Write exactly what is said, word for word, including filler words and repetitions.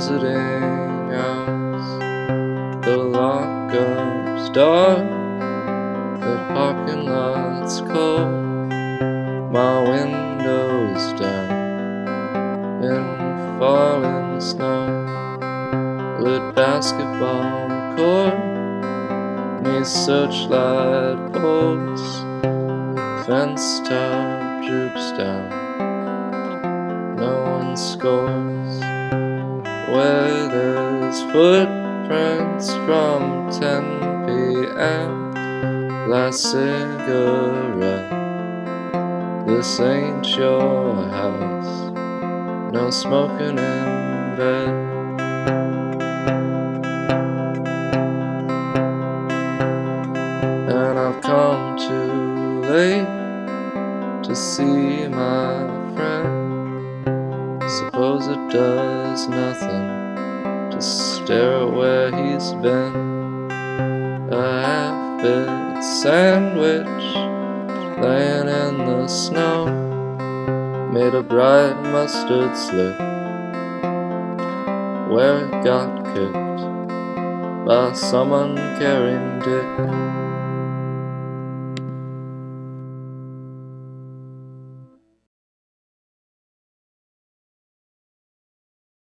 visiting hours. The lockup's dark, the parking lot's cold. My window's down in falling snow. Lit basketball court neath searchlight poles. Fence top droops down, no one scores. Where there's footprints from ten p.m. Last cigarette. This ain't your house, no smoking in bed. And I've come too late to see my friend. Suppose it does nothing to stare at where he's been. A half-bit sandwich laying in the snow made a bright mustard slip where it got kicked by someone carrying dick.